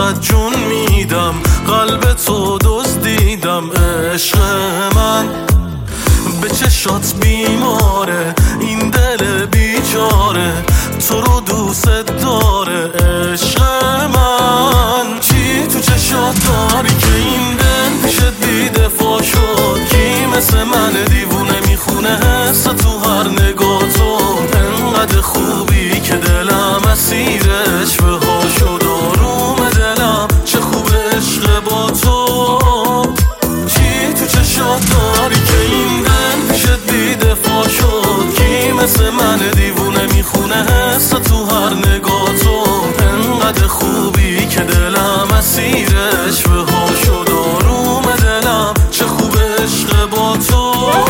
واسه جون میدم، قلب تو دزدیدم عشق من. به چشات بیماره این دل بیچاره، تو رو دوست داره عشق من. چی تو چشات داری که این دل پیش دیده فا شد؟ کی مثل من دیوونه میخونه حس تو هر نگاه تو؟ انقدر خوبی که دلم اسیرش به ها شد. آروم دلم چه خوب عشق با تو. چی تو چشات داری که این دل پیش دیده فا شد؟ کی مثل من دیوونه میخونه حس تو هر نگاه تو؟ انقدر خوبی که دلم اسیرش به ها شد. آروم دلم چه خوب عشق با تو.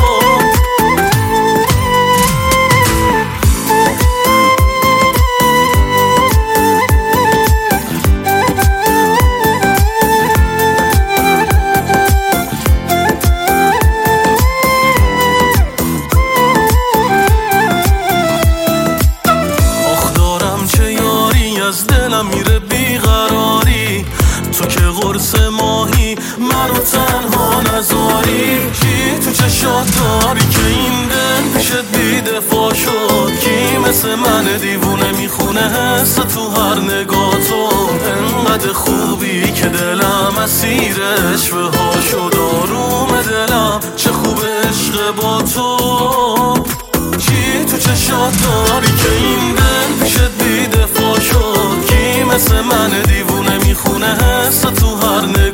از دلم میره بیقراری، تو که قرص ماهی منو تنها نذاری. چی تو چشات داری که این دل پیش دیده فا شد؟ کی مثل من دیوونه میخونه حس تو هر نگاه تو؟ انقدر خوبی که دلم اسیرش به ها شد. آروم دلم چه خوب عشق با تو. چی تو چشات داری که این دل پیش دیده فا شد؟ کی مثل من دیوونه میخونه حس تو هر